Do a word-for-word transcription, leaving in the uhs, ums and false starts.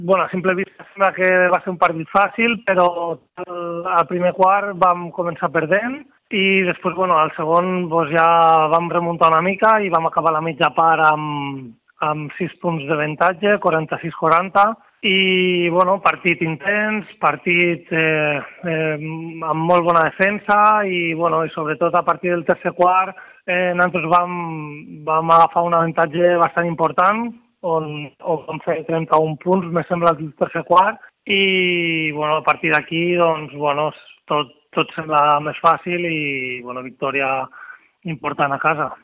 Bueno, a simple vista sembla que va ser un partit fàcil, però al, al primer quart vam començar perdent i després, bueno, al segon doncs, ja vam remuntar una mica i vam acabar la mitja part amb, amb sis punts d'avantatge, quaranta-sis quaranta, i, bueno, partit intens, partit eh, eh, amb molt bona defensa i, bueno, i sobretot a partir del tercer quart eh, nosaltres vam, vam agafar un avantatge bastant important, on, on vam fer trenta-un punts, me sembla, el tercer quart, i bueno, a partir d'aquí doncs, bueno, tot, tot sembla més fàcil i bueno, victòria important a casa.